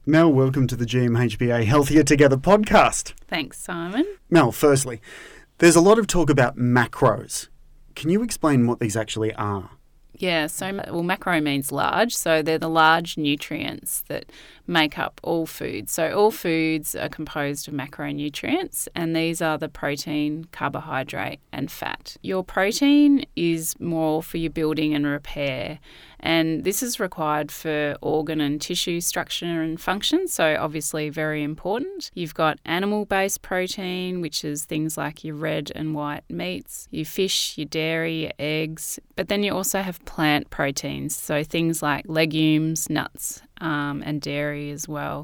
Mel, welcome to the GMHBA Healthier Together podcast. Thanks, Simon. Mel, firstly, there's a lot of talk about macros. Can you explain what these actually are? Yeah, macro means large, so they're the large nutrients that make up all foods. So all foods are composed of macronutrients, and these are the protein, carbohydrate, and fat. Your protein is more for your building and repair, and this is required for organ and tissue structure and function, so obviously very important. You've got animal-based protein, which is things like your red and white meats, your fish, your dairy, your eggs, but then you also have plant proteins, so things like legumes, nuts, and dairy as well.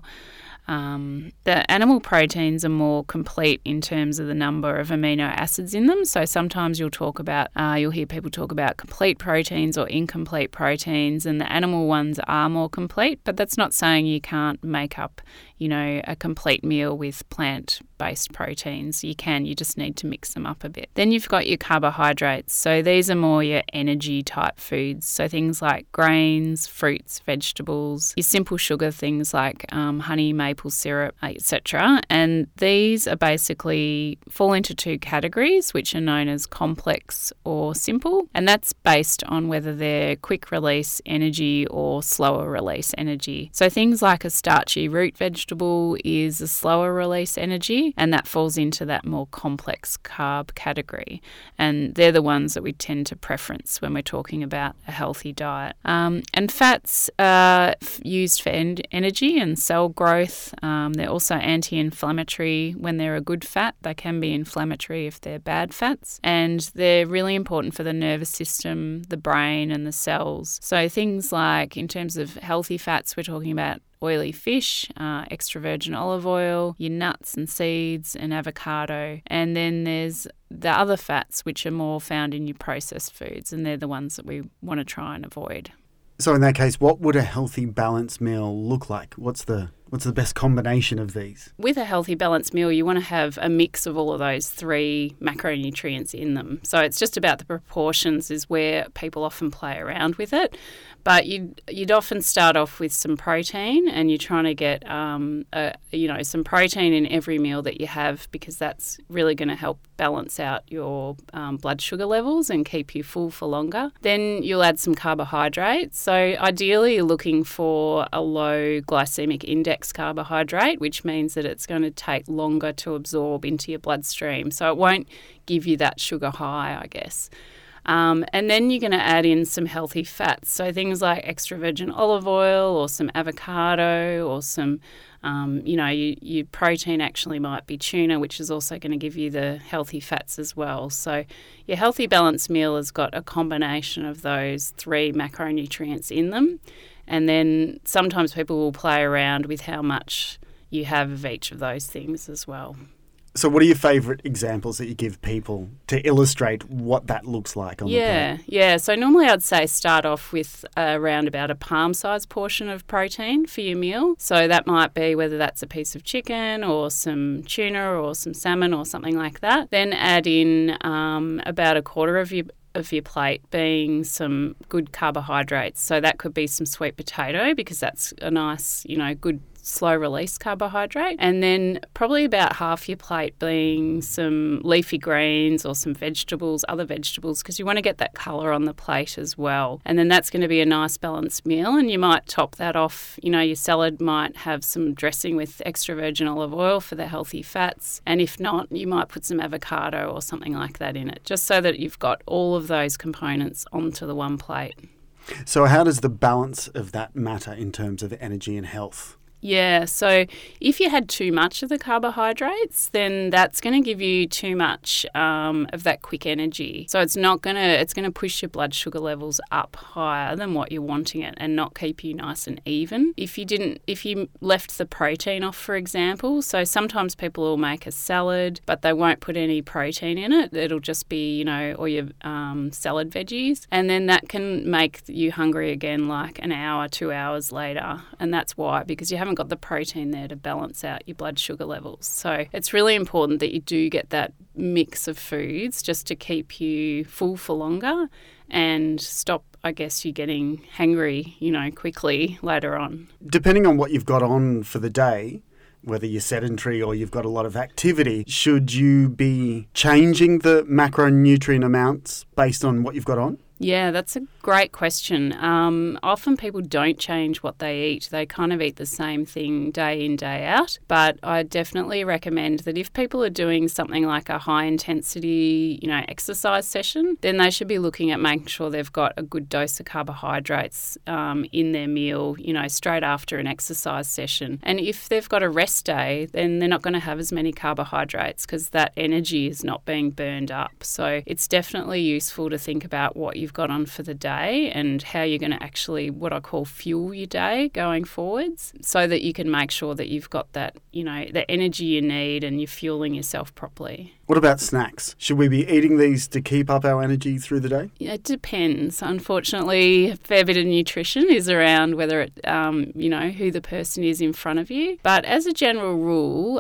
The animal proteins are more complete in terms of the number of amino acids in them. So sometimes you'll hear people talk about complete proteins or incomplete proteins, and the animal ones are more complete, but that's not saying you can't make up, a complete meal with plant-based proteins. You can, you just need to mix them up a bit. Then you've got your carbohydrates. So these are more your energy type foods. So things like grains, fruits, vegetables, your simple sugar things like honey, maple syrup, etc. And these are basically fall into two categories, which are known as complex or simple. And that's based on whether they're quick release energy or slower release energy. So things like a starchy root vegetable is a slower release energy, and that falls into that more complex carb category. And they're the ones that we tend to preference when we're talking about a healthy diet. And fats are used for energy and cell growth. They're also anti-inflammatory when they're a good fat. They can be inflammatory if they're bad fats. And they're really important for the nervous system, the brain, and the cells. So things like, in terms of healthy fats, we're talking about oily fish, extra virgin olive oil, your nuts and seeds, and avocado. And then there's the other fats, which are more found in your processed foods, and they're the ones that we want to try and avoid. So in that case, what would a healthy balanced meal look like? What's the best combination of these? With a healthy balanced meal, you want to have a mix of all of those three macronutrients in them. So it's just about the proportions is where people often play around with it. But you'd often start off with some protein, and you're trying to get some protein in every meal that you have, because that's really going to help balance out your blood sugar levels and keep you full for longer. Then you'll add some carbohydrates. So ideally, you're looking for a low glycemic index carbohydrate, which means that it's going to take longer to absorb into your bloodstream. So it won't give you that sugar high, I guess. And then you're going to add in some healthy fats. So things like extra virgin olive oil or some avocado or some, your protein actually might be tuna, which is also going to give you the healthy fats as well. So your healthy balanced meal has got a combination of those three macronutrients in them. And then sometimes people will play around with how much you have of each of those things as well. So what are your favourite examples that you give people to illustrate what that looks like on the plate? Yeah. So normally I'd say start off with around about a palm-sized portion of protein for your meal. So that might be whether that's a piece of chicken or some tuna or some salmon or something like that. Then add in about a quarter of your plate being some good carbohydrates. So that could be some sweet potato, because that's a nice, good slow release carbohydrate. And then probably about half your plate being some leafy greens or some vegetables, other vegetables, because you want to get that colour on the plate as well. And then that's going to be a nice balanced meal. And you might top that off, your salad might have some dressing with extra virgin olive oil for the healthy fats. And if not, you might put some avocado or something like that in it, just so that you've got all of those components onto the one plate. So how does the balance of that matter in terms of energy and health? Yeah, so if you had too much of the carbohydrates, then that's going to give you too much of that quick energy. So it's going to push your blood sugar levels up higher than what you're wanting it, and not keep you nice and even. If you left the protein off, for example, so sometimes people will make a salad, but they won't put any protein in it. It'll just be, or your salad veggies, and then that can make you hungry again like an hour, 2 hours later. And that's why, because you haven't got the protein there to balance out your blood sugar levels. So it's really important that you do get that mix of foods just to keep you full for longer and stop I guess you're getting hangry, quickly later on. Depending on what you've got on for the day, whether you're sedentary or you've got a lot of activity, should you be changing the macronutrient amounts based on what you've got on? Yeah, that's a great question. Often people don't change what they eat. They kind of eat the same thing day in, day out. But I definitely recommend that if people are doing something like a high intensity, exercise session, then they should be looking at making sure they've got a good dose of carbohydrates in their meal, straight after an exercise session. And if they've got a rest day, then they're not going to have as many carbohydrates because that energy is not being burned up. So it's definitely useful to think about what you've got on for the day and how you're going to actually, what I call, fuel your day going forwards, so that you can make sure that you've got that, the energy you need and you're fueling yourself properly. What about snacks? Should we be eating these to keep up our energy through the day? It depends. Unfortunately, a fair bit of nutrition is around whether it, who the person is in front of you. But as a general rule,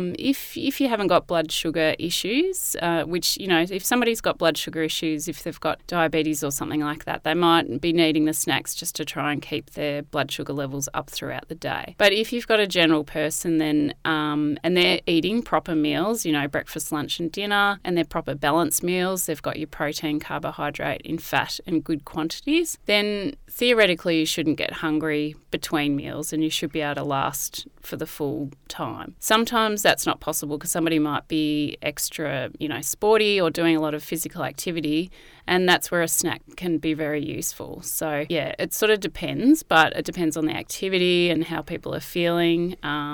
if you haven't got blood sugar issues, which, if somebody's got blood sugar issues, if they've got diabetes or something like that, they might be needing the snacks just to try and keep their blood sugar levels up throughout the day. But if you've got a general person, then and they're eating proper meals, breakfast, lunch and dinner, and they're proper balanced meals, they've got your protein, carbohydrate in fat in good quantities, then theoretically you shouldn't get hungry between meals and you should be able to last for the full time. Sometimes that's not possible because somebody might be extra, sporty or doing a lot of physical activity, and that's where a snack can be very useful. So, yeah, it sort of depends, but it depends on the activity and how people are feeling.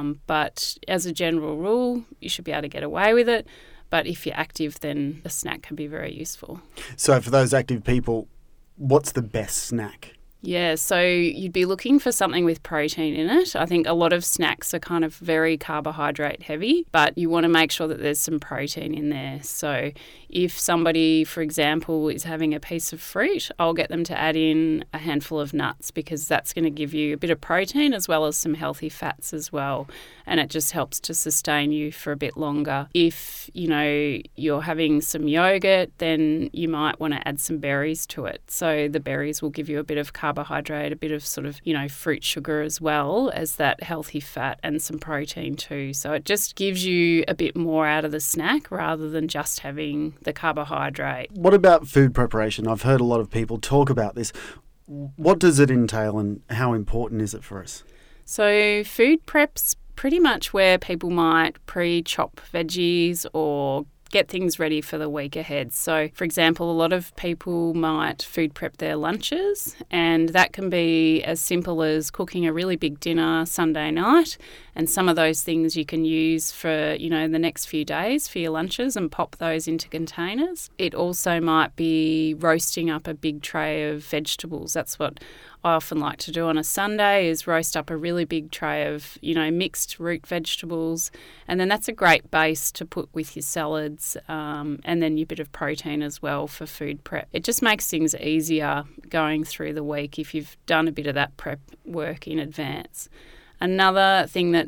But as a general rule, you should be able to get away with it. But if you're active, then a snack can be very useful. So for those active people, what's the best snack? Yeah, so you'd be looking for something with protein in it. I think a lot of snacks are kind of very carbohydrate heavy, but you want to make sure that there's some protein in there. So if somebody, for example, is having a piece of fruit, I'll get them to add in a handful of nuts because that's going to give you a bit of protein as well as some healthy fats as well. And it just helps to sustain you for a bit longer. If, you're having some yogurt, then you might want to add some berries to it. So the berries will give you a bit of carbohydrate, a bit of sort of, fruit sugar as well as that healthy fat and some protein too. So it just gives you a bit more out of the snack rather than just having the carbohydrate. What about food preparation? I've heard a lot of people talk about this. What does it entail and how important is it for us? So food prep's pretty much where people might pre-chop veggies or get things ready for the week ahead. So, for example, a lot of people might food prep their lunches, and that can be as simple as cooking a really big dinner Sunday night, and some of those things you can use for, the next few days for your lunches and pop those into containers. It also might be roasting up a big tray of vegetables. That's what I often like to do on a Sunday, is roast up a really big tray of, mixed root vegetables. And then that's a great base to put with your salads, and then your bit of protein as well for food prep. It just makes things easier going through the week if you've done a bit of that prep work in advance. Another thing that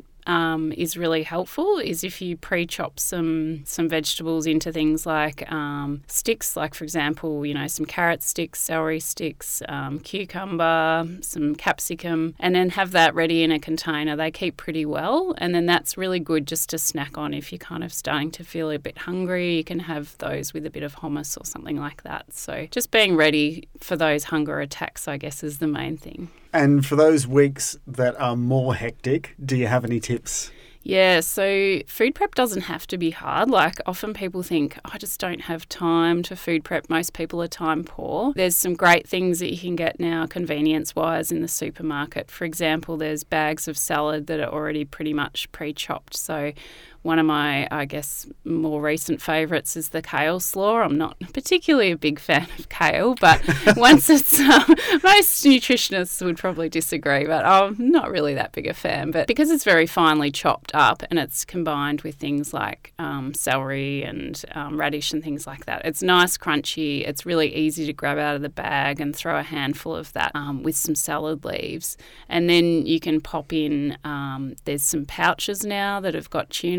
is really helpful is if you pre-chop some vegetables into things like sticks, like for example, some carrot sticks, celery sticks, cucumber, some capsicum, and then have that ready in a container. They keep pretty well, and then that's really good just to snack on if you're kind of starting to feel a bit hungry. You can have those with a bit of hummus or something like that. So just being ready for those hunger attacks, I guess, is the main thing. And for those weeks that are more hectic, do you have any tips? Yeah, so food prep doesn't have to be hard. Like often people think, I just don't have time to food prep. Most people are time poor. There's some great things that you can get now convenience-wise in the supermarket. For example, there's bags of salad that are already pretty much pre-chopped. So one of my, I guess, more recent favourites is the kale slaw. I'm not particularly a big fan of kale, but once it's, most nutritionists would probably disagree, but I'm not really that big a fan. But because it's very finely chopped up and it's combined with things like celery and radish and things like that, it's nice, crunchy. It's really easy to grab out of the bag and throw a handful of that with some salad leaves. And then you can pop in, there's some pouches now that have got tuna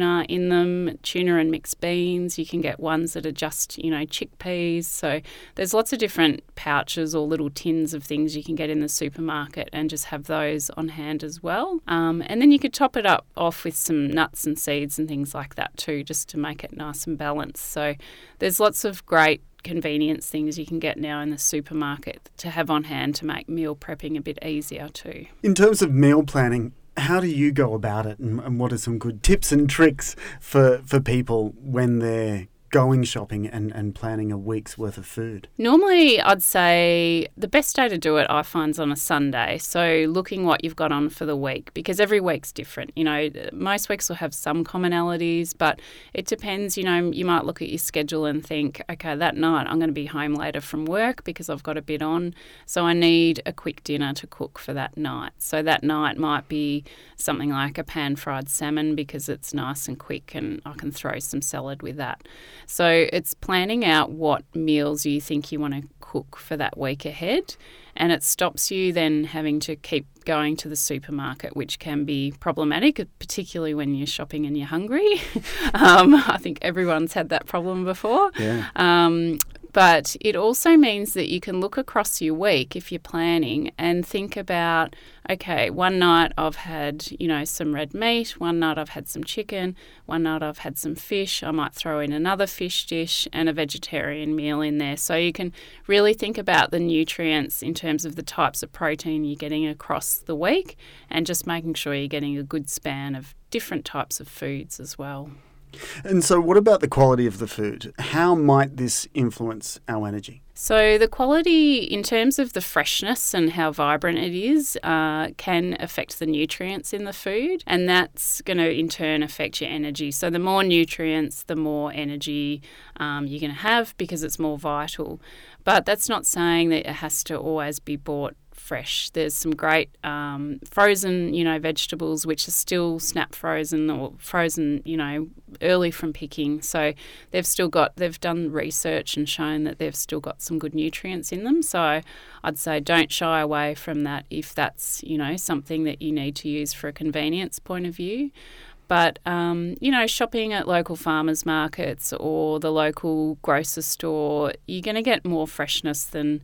tuna in them, tuna and mixed beans. You can get ones that are just, chickpeas. So there's lots of different pouches or little tins of things you can get in the supermarket and just have those on hand as well. And then you could top it up off with some nuts and seeds and things like that too, just to make it nice and balanced. So there's lots of great convenience things you can get now in the supermarket to have on hand to make meal prepping a bit easier too. In terms of meal planning, how do you go about it, and what are some good tips and tricks for people when they're going shopping and planning a week's worth of food? Normally, I'd say the best day to do it, I find, is on a Sunday. So looking what you've got on for the week, because every week's different. Most weeks will have some commonalities, but it depends. You might look at your schedule and think, okay, that night I'm going to be home later from work because I've got a bit on, so I need a quick dinner to cook for that night. So that night might be something like a pan-fried salmon because it's nice and quick and I can throw some salad with that. So it's planning out what meals you think you want to cook for that week ahead, and it stops you then having to keep going to the supermarket, which can be problematic, particularly when you're shopping and you're hungry. I think everyone's had that problem before. Yeah. But it also means that you can look across your week if you're planning and think about, okay, one night I've had, some red meat, one night I've had some chicken, one night I've had some fish. I might throw in another fish dish and a vegetarian meal in there. So you can really think about the nutrients in terms of the types of protein you're getting across the week and just making sure you're getting a good span of different types of foods as well. And so what about the quality of the food? How might this influence our energy? So the quality in terms of the freshness and how vibrant it is can affect the nutrients in the food, and that's going to in turn affect your energy. So the more nutrients, the more energy you're going to have because it's more vital. But that's not saying that it has to always be bought fresh. There's some great frozen, vegetables which are still snap frozen or frozen, early from picking. So they've done research and shown that they've still got some good nutrients in them. So I'd say don't shy away from that if that's, something that you need to use for a convenience point of view. But, shopping at local farmers markets or the local grocery store, you're going to get more freshness than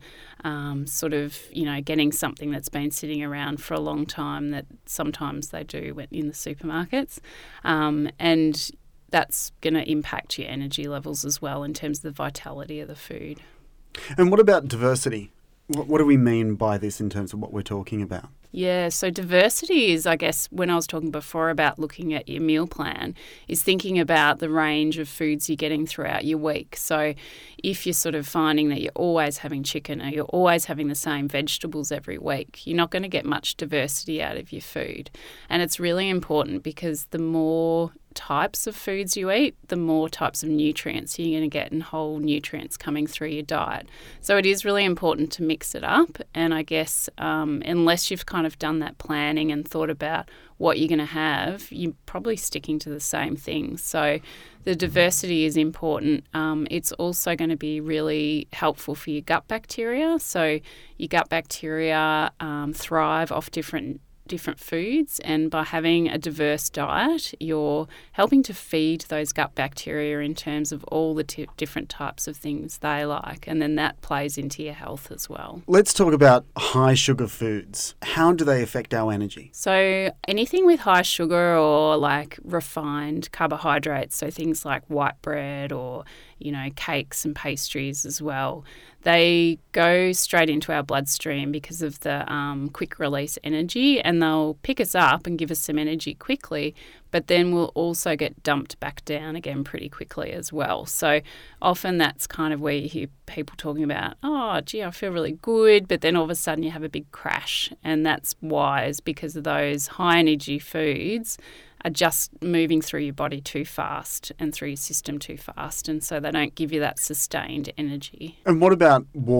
getting something that's been sitting around for a long time that sometimes they do in the supermarkets. And that's going to impact your energy levels as well in terms of the vitality of the food. And what about diversity? What do we mean by this in terms of what we're talking about? Yeah, so diversity is, I guess, when I was talking before about looking at your meal plan, is thinking about the range of foods you're getting throughout your week. So if you're sort of finding that you're always having chicken or you're always having the same vegetables every week, you're not going to get much diversity out of your food. And it's really important because the more types of foods you eat, the more types of nutrients you're going to get and whole nutrients coming through your diet. So it is really important to mix it up. And I guess unless you've kind of done that planning and thought about what you're going to have, you're probably sticking to the same things. So the diversity is important. It's also going to be really helpful for your gut bacteria. So your gut bacteria thrive off different foods, and by having a diverse diet, you're helping to feed those gut bacteria in terms of all the different types of things they like, and then that plays into your health as well. Let's talk about high sugar foods. How do they affect our energy? So anything with high sugar or like refined carbohydrates, so things like white bread or cakes and pastries as well, they go straight into our bloodstream because of the quick release energy, and they'll pick us up and give us some energy quickly, but then we'll also get dumped back down again pretty quickly as well. So often that's kind of where you hear people talking about, oh, gee, I feel really good, but then all of a sudden you have a big crash, and that's why, is because of those high energy foods are just moving through your body too fast and through your system too fast, and so they don't give you that sustained energy. And what about water?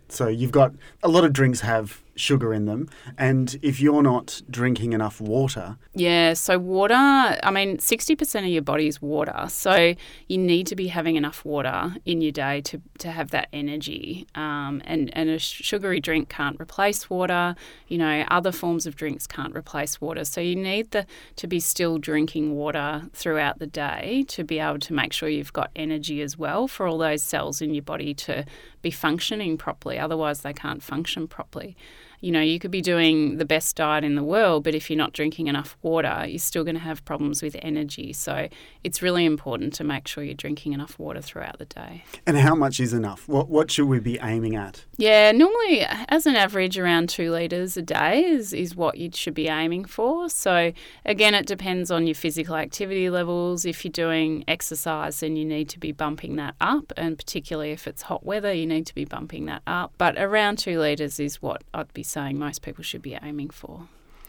So you've got a lot of drinks have sugar in them, and if you're not drinking enough water... Yeah, so water, 60% of your body is water, so you need to be having enough water in your day to have that energy, and a sugary drink can't replace water, other forms of drinks can't replace water, so you need to be still drinking water throughout the day to be able to make sure you've got energy as well for all those cells in your body to be functioning properly, otherwise they can't function properly. You could be doing the best diet in the world, but if you're not drinking enough water, you're still going to have problems with energy. So it's really important to make sure you're drinking enough water throughout the day. And how much is enough? What should we be aiming at? Yeah, normally as an average around 2 litres a day is what you should be aiming for. So again, it depends on your physical activity levels. If you're doing exercise, then you need to be bumping that up, and particularly if it's hot weather, you need to be bumping that up. But around 2 litres is what I'd be saying most people should be aiming for.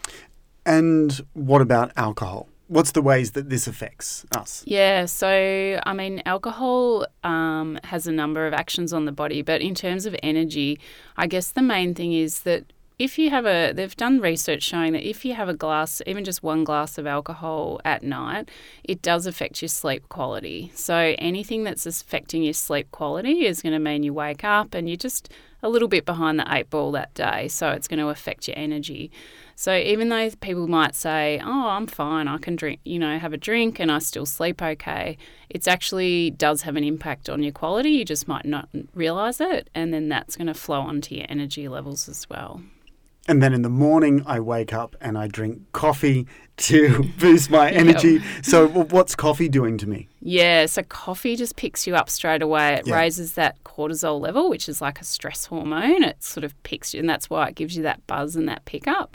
And what about alcohol? What's the ways that this affects us? Yeah, so, alcohol has a number of actions on the body, but in terms of energy, I guess the main thing is that they've done research showing that if you have a glass, even just one glass of alcohol at night, it does affect your sleep quality. So anything that's affecting your sleep quality is going to mean you wake up and you're just a little bit behind the 8 ball that day, so it's going to affect your energy. So even though people might say, oh, I'm fine, I can drink, have a drink and I still sleep okay, it actually does have an impact on your quality. You just might not realise it, and then that's going to flow onto your energy levels as well. And then in the morning, I wake up and I drink coffee to boost my energy. Yep. So what's coffee doing to me? Yeah, so coffee just picks you up straight away. It raises that cortisol level, which is like a stress hormone. It sort of picks you, and that's why it gives you that buzz and that pickup.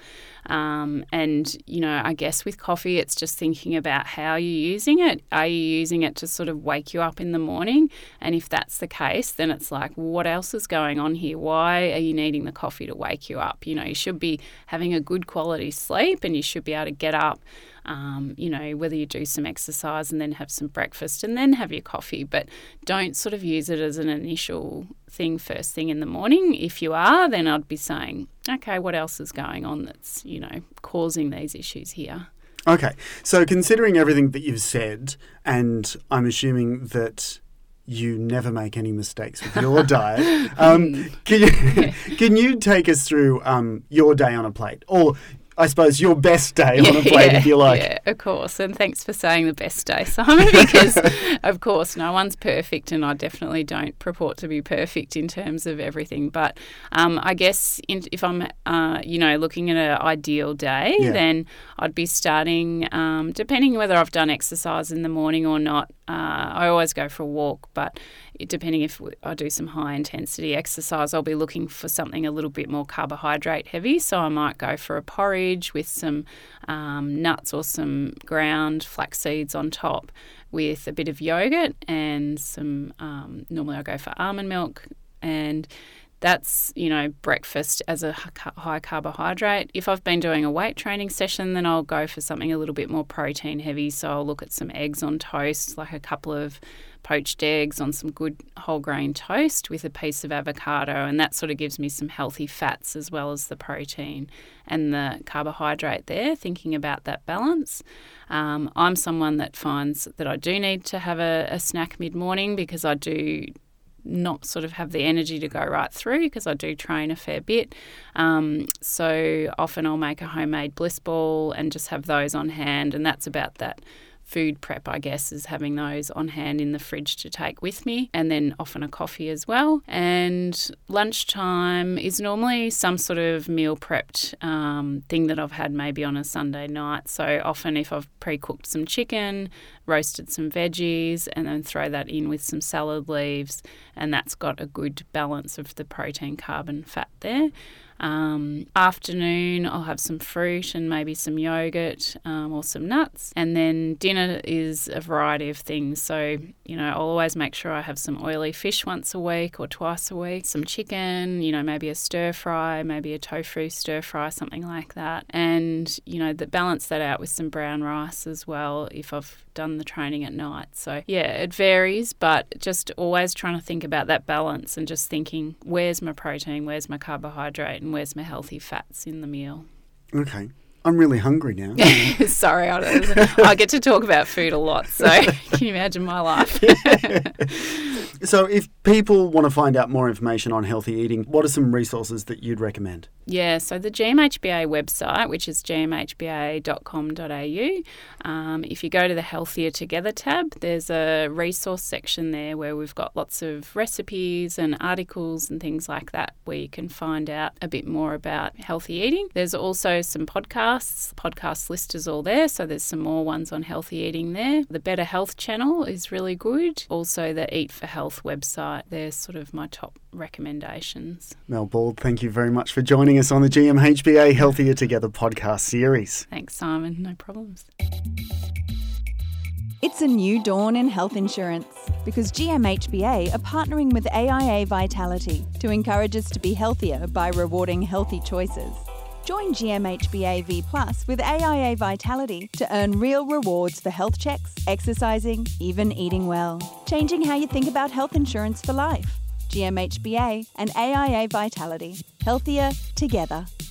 I guess with coffee, it's just thinking about how you're using it. Are you using it to sort of wake you up in the morning? And if that's the case, then it's like, what else is going on here? Why are you needing the coffee to wake you up? You should be having a good quality sleep, and you should be able to get up, whether you do some exercise and then have some breakfast and then have your coffee, but don't sort of use it as an initial thing first thing in the morning. If you are, then I'd be saying, okay, what else is going on that's, causing these issues here? Okay, so considering everything that you've said, and I'm assuming that you never make any mistakes with your diet, can you take us through your day on a plate? Or I suppose your best day on a plate, if you like. Yeah, of course. And thanks for saying the best day, Simon, because, of course, no one's perfect, and I definitely don't purport to be perfect in terms of everything. But I guess if I'm, looking at an ideal day, then I'd be starting, depending whether I've done exercise in the morning or not. I always go for a walk, but depending if I do some high-intensity exercise, I'll be looking for something a little bit more carbohydrate heavy. So I might go for a porridge with some nuts or some ground flax seeds on top with a bit of yogurt and some, normally I go for almond milk, and that's, breakfast as a high carbohydrate. If I've been doing a weight training session, then I'll go for something a little bit more protein heavy. So I'll look at some eggs on toast, like a couple of poached eggs on some good whole grain toast with a piece of avocado, and that sort of gives me some healthy fats as well as the protein and the carbohydrate there, thinking about that balance. I'm someone that finds that I do need to have a snack mid-morning because I do not sort of have the energy to go right through because I do train a fair bit. So often I'll make a homemade bliss ball and just have those on hand, and that's about that food prep, I guess, is having those on hand in the fridge to take with me, and then often a coffee as well. And lunchtime is normally some sort of meal prepped thing that I've had maybe on a Sunday night. So often if I've pre-cooked some chicken, roasted some veggies, and then throw that in with some salad leaves, and that's got a good balance of the protein, carb and fat there. Afternoon, I'll have some fruit and maybe some yogurt or some nuts. And then dinner is a variety of things. So, I'll always make sure I have some oily fish once a week or twice a week, some chicken, maybe a stir fry, maybe a tofu stir fry, something like that. And, balance that out with some brown rice as well if I've done the training at night. So, yeah, it varies, but just always trying to think about that balance and just thinking, where's my protein, where's my carbohydrate, and where's my healthy fats in the meal. Okay. I'm really hungry now. Sorry, I get to talk about food a lot, so can you imagine my life? So if people want to find out more information on healthy eating, what are some resources that you'd recommend? Yeah, so the GMHBA website, which is gmhba.com.au, if you go to the Healthier Together tab, there's a resource section there where we've got lots of recipes and articles and things like that where you can find out a bit more about healthy eating. There's also some podcasts. The podcast list is all there, so there's some more ones on healthy eating there. The Better Health channel is really good. Also the Eat for Health website. They're sort of my top recommendations. Mel Bald, thank you very much for joining us on the GMHBA Healthier Together podcast series. Thanks, Simon. No problems. It's a new dawn in health insurance because GMHBA are partnering with AIA Vitality to encourage us to be healthier by rewarding healthy choices. Join GMHBA V Plus with AIA Vitality to earn real rewards for health checks, exercising, even eating well. Changing how you think about health insurance for life. GMHBA and AIA Vitality. Healthier together.